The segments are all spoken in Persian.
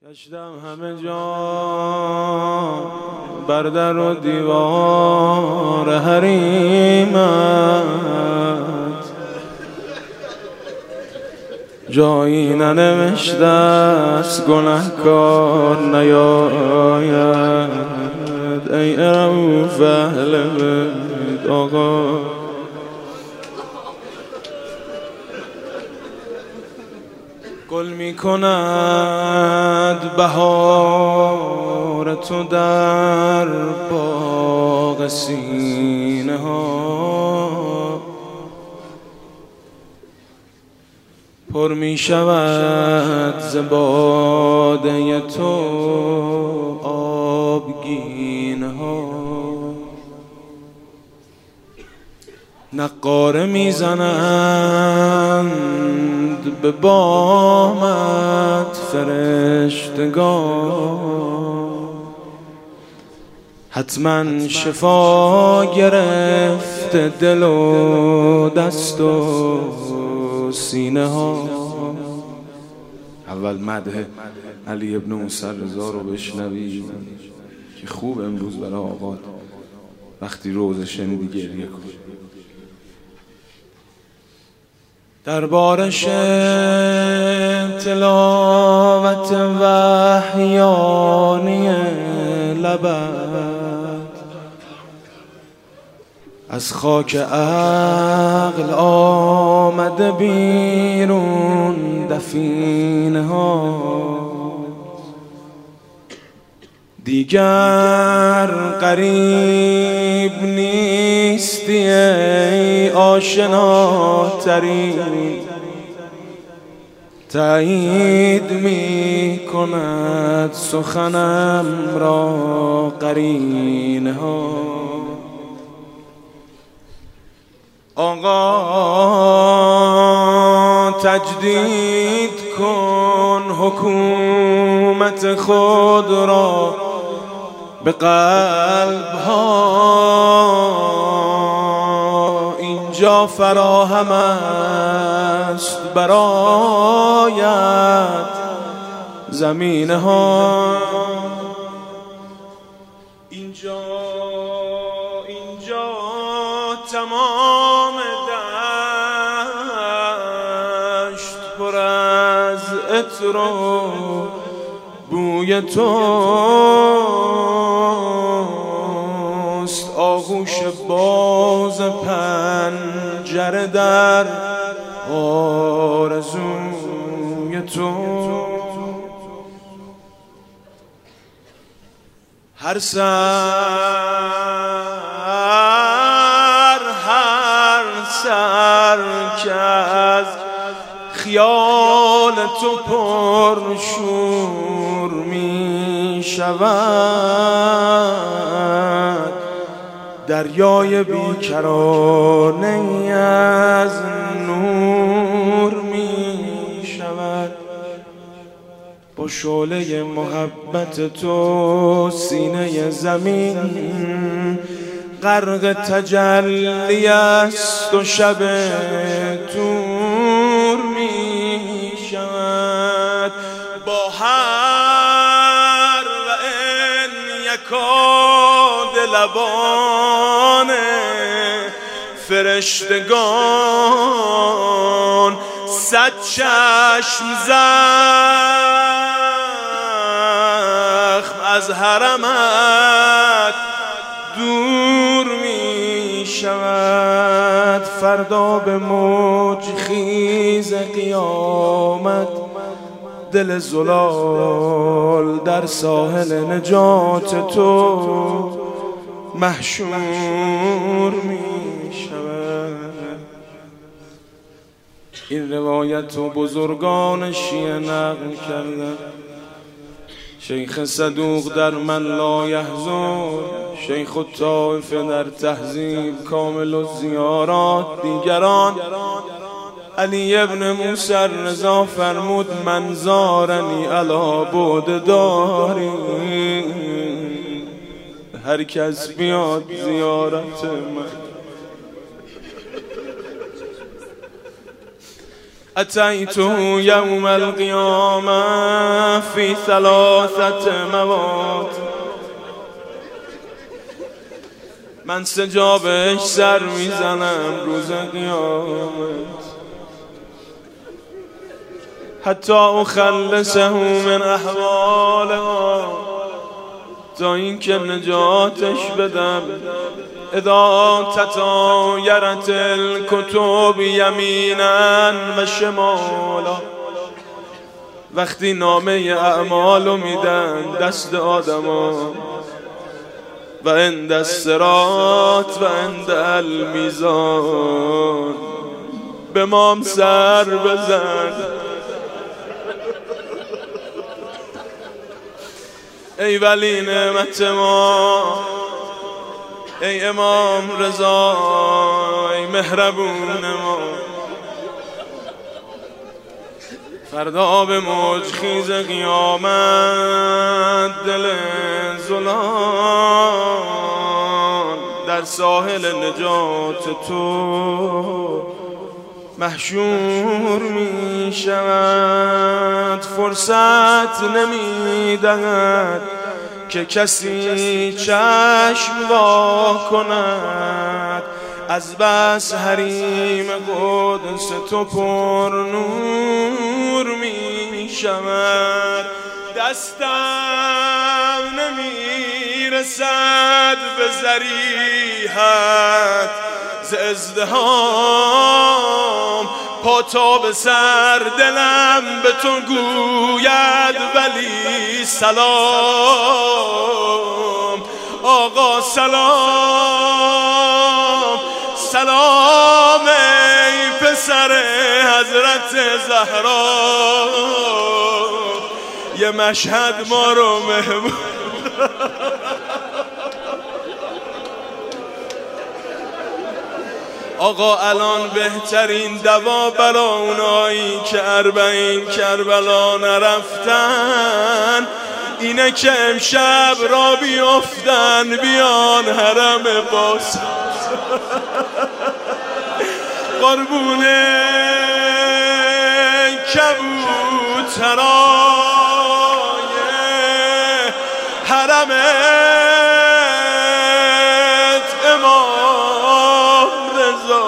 گشتم همه جا بر در و دیوار حریمت، جایی ننوشته است گنهکار نیاید. ای رؤوف اهل بیت آقا، گل می کند بهار تو در باغ سینه ها، پر می شود ز باده تو آبگینه ها. نقاره می زنند به بامت فرشتگان، حتما شفا گرفته دل و دست و سینه ها. اول مدح علی ابن موسی رضا رو بشنوی که خوب امروز برای آقا وقتی روزه شنیدی گریه کن. دربارش تلاوت وحیانی لبت، از خاک عقل آمده بیرون دفینه ها. دیگر قریب نیستی ای آشناترین، تأیید می کند سخنم را قرینه ها. آقا تجدید کن حکومت خود را به قلب ها، اینجا فراهم است برایت زمینه ها. اینجا تمام دشت پر از عطر و بوی توست، آغوش باز پنجره در آرزوی تو. هر سر که از خیال تو پرشور می شود، دریای بیکرانه از نور می شود. با شعله محبت تو سینه زمین غرق تجلی است و شب تور می شود. با هر و این یکاد لبان فرشتگان، صد چشم زخم از حرمت دور می شود. فردا به موج خیز قیامت دل زلال در ساحل نجات تو محشور می شود. این روایت رو بزرگان شیعه نقل کردن. شیخ صدوق در من لا یحزن، شیخ الطائفه در تهذیب کامل الزیارات، دیگران علی ابن موسی رضا فرمود من زارنی علی بعد داری. هر کس بیاد زیارت من أتيت يوم القيامة في 3 مواد. من سجابش سر میزنم روز قیامت، حتی اخلصه من احوالها، تا اینکه نجاتش بدم. اذا تطایرت الکتب یمینا و شمالا، وقتی نامه اعمالو میدن دست آدما، و عند الصراط و عند المیزان، به مام سر بزن. ای ولی نعمت ما، ای امام رضا، ای مهربون ما، فردا به موج خیز قیامت دل زلال در ساحل نجات تو محشور می شود. فرصت نمی دهد که کسی چشم وا کند، از بس حریم قدس تو پر نور می شود. دستم نمی رسد به ضریحت ز ازدحام، پا تا به سر دلم به تو گوید ولی سلام. آقا سلام، سلام ای پسر حضرت زهرا، یه مشهد ما رو مهمون. آقا الان بهترین دوا برا اونایی که 40 کربلا نرفتن اینه که امشب را بیافتن بیان حرم باز. قربون کبوترای حرمت امام رضا،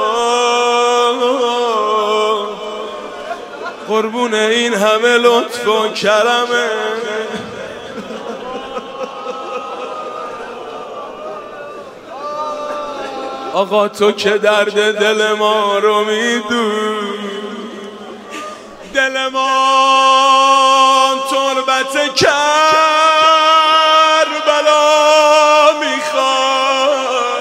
قربون این همه لطف و کرمه. آقا تو که درد دل ما رو میدونی، دل ما تربت کربلا میخواد.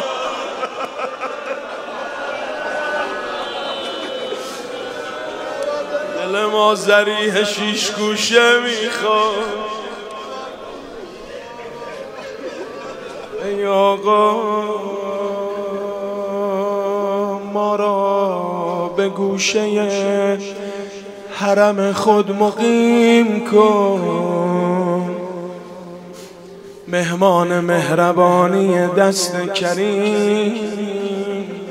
دل ما ضریح 6 گوشه میخواد. ای آقا ما را به گوشه حرم خود مقیم کن، مهمان مهربانی دست کریم،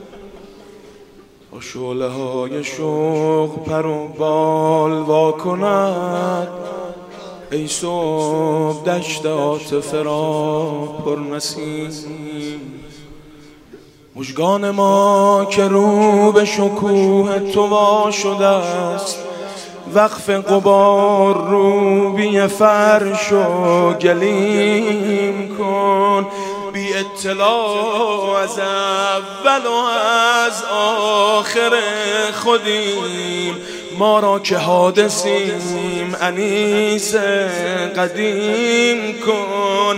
با شعله های شوق پر و بال وا کند. ای صبح دشت عاطفه را پر نسیم، مژگان ما که رو به شکوه تو وا شده است، وقف غبار رو بی فرش و گلیم کن. بی اطلاع از اول و از آخر خودیم، ما را که حادثیم انیس قدیم کن.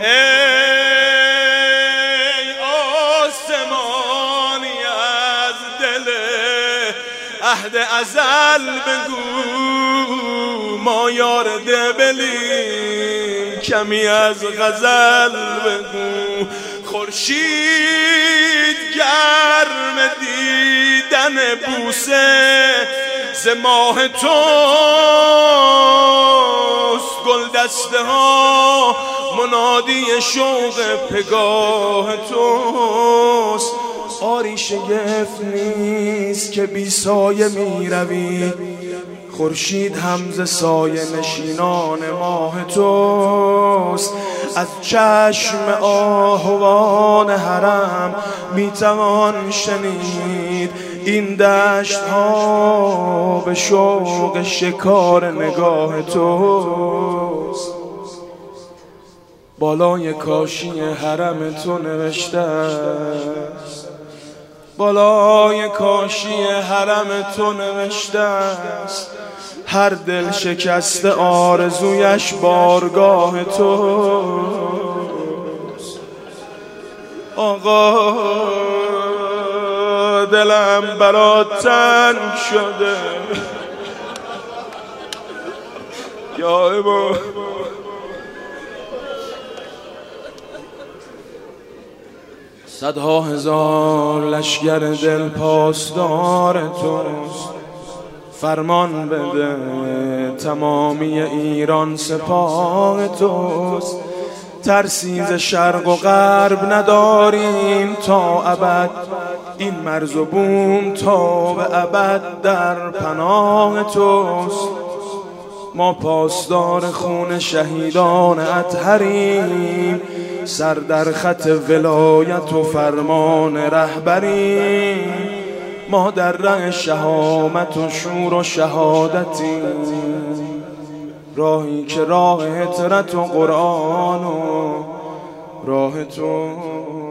عهد ازل بگو ما یار دبلیم، کمی از غزل بگو. خورشید گرم دیدن بوسه ز ماه توست، گل دسته ها منادی شوق پگاه توست. آری شگفت نیست که بی سایه می روی، خورشید هم ز سایه نشینان ماه توست. از چشم آهوان حرم می توان شنید این دشت ها به شوق شکار نگاه توست. بالای کاشی حرم تو نوشته است، بالای کاشی حرم تو نوشته است، هر دل شکسته آرزویش بارگاه توست. آقا دلم برات تنگ شده یا امام، صدها هزار لشگر دل پاسدار توست. فرمان بده تمامی ایران سپاه توست. ترسی ز شرق و غرب نداریم تا ابد، این مرز و بوم تا به ابد در پناه توست. ما پاسدار خون شهیدان اطهریم، سر در خط ولایت و فرمان رهبریم. ما در ره شهامت و شور و شهادتیم، راهی که راه هجرت و قرآن و راه تو